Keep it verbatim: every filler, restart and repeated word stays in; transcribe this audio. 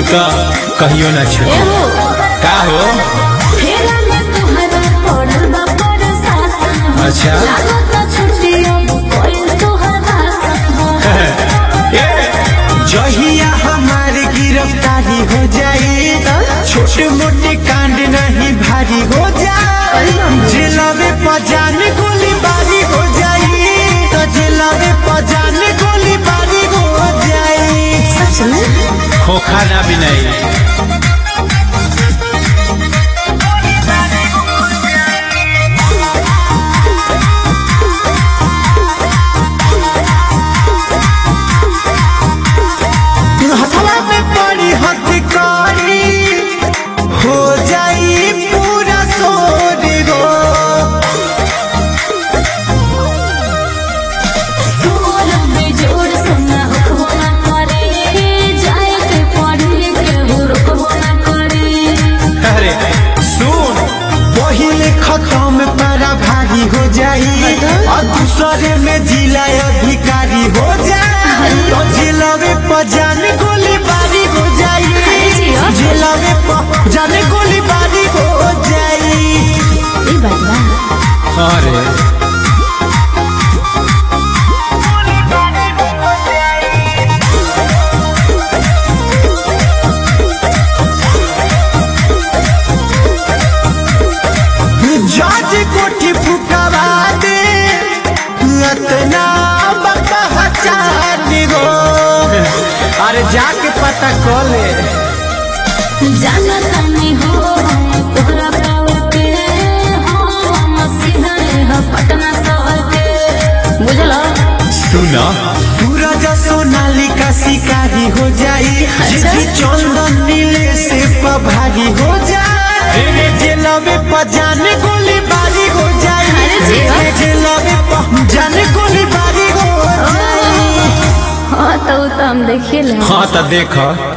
तो कहियो ना छे का हो अच्छा जहिया हमारे गिरफ्तारी हो जाए छोटे मोटे कांड नहीं भारी हो जाए जिलावे पजान गोली बारी हो जाए तो जिलावे पजान गोली बारी हो जाए खोखा ना भी नहीं हो जाई पूरा सोर गो सोर में जोर सुना हो ना करे जाए के पढ़े के हो ना करे। अरे सुन पहले खत्म पारा भारी हो जाई और दूसरे में जिला अधिकारी हो जाए तो जिला में पजान गोली बारी हो जाई जिला में पजान गोली बारी हो जाई ये बात बा अरे जज कोठी फुकवा दे इतना बकहचानी गो अरे जाके पता कर ले जाना नहीं हो तोरा पावते हम सीधा है पटना शहर के बुझला सुना सूरज सोनालिका शिकारी हो जाई जिजी चंदन नीले से पभारी हो जाए जेला में पजान गोली बारी हो जाए जेला में पजान गोली बारी हो जाए हाँ तो हम देखिए हाँ तो देखो